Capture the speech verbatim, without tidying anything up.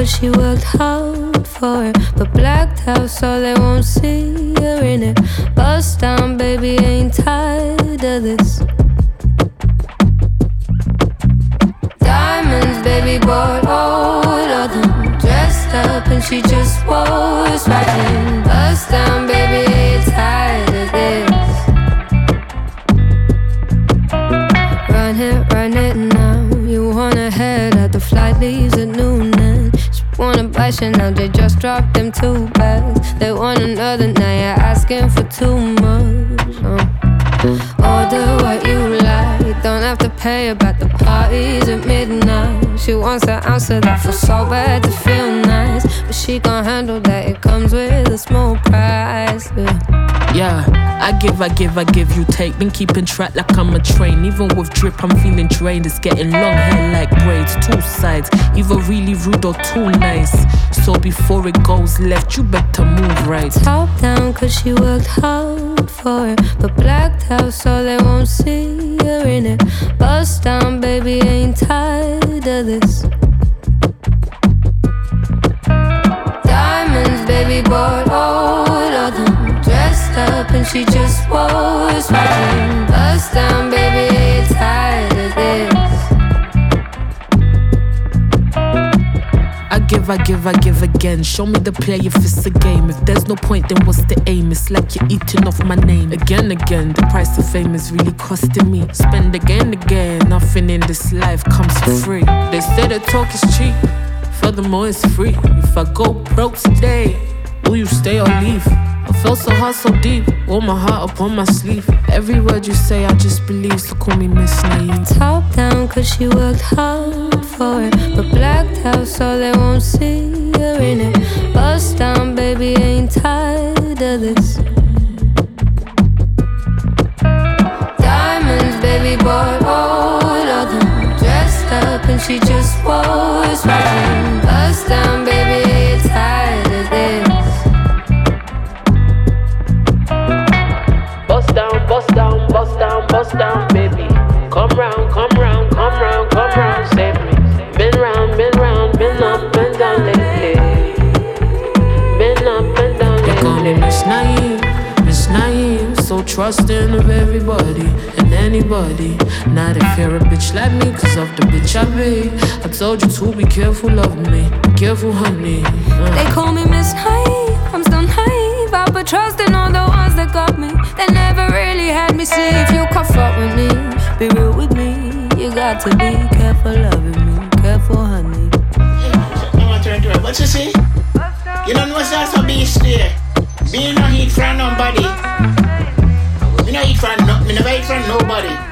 cause she worked hard for it, but blacked out so they won't see her in it. Bust down, baby, ain't tired of this. Diamonds, baby, bought all of them. Dressed up and she just was right. Bust down, baby, ain't tired of this. Run it, run it now. You wanna head out, the flight leaves at noon and she wanna buy Chanel, they just dropped them two bags. They want another, now you're asking for too much. uh. Order what you like, don't have to pay about the parties at midnight. She wants an ounce of that, feels so bad to feel nice, but she gon' handle that, it comes with a small price. Yeah, yeah, I give, I give, I give, you take. Been keeping track like I'm a train. Even with drip, I'm feeling drained. It's getting long hair like braids, two sides, either really rude or too nice. So before it goes left, you better move right. Top down cause she worked hard for it, but blacked out so they won't see her in it. Bust down, baby, ain't tired of this. Diamonds, baby, bought all of them. Dressed up and she just was right. Bust down, baby, ain't tired of this. I give, I give, I give again. Show me the play if it's a game. If there's no point, then what's the aim? It's like you're eating off my name. Again, again, the price of fame is really costing me. Spend again, again. Nothing in this life comes for free. They say that talk is cheap, furthermore it's free. If I go broke today, will you stay or leave? I felt so hard, so deep, wore my heart up on my sleeve. Every word you say I just believe, so call me Miss Naive. Top down cause she worked hard for it, but blacked out so they won't see her in it. Bust down, baby, ain't tired of this. Diamonds, baby, bought all of them. Dressed up and she just was right. Bust down, baby, ain't tired of this. Bust down, bust down, bust down, bust down, baby. Come round, come round, come round, come round, save me. Been round, been round, been up and down lately. Been up and down lately. They call me Miss Naive, Miss Naive. So trusting of everybody and anybody. Not if you're a bitch like me, cause of the bitch I be. I told you to be careful of me, be careful, honey. uh. They call me Miss Naive, I'm still naive. I put trust in all the ones that got me. They never really had me see. If you come fuck with me, be real with me. You got to be careful loving me, careful, honey. I want to turn to it. What you see? You don't know what's also beast there. Being no heat from nobody. Me no eat from no, me never eat from nobody.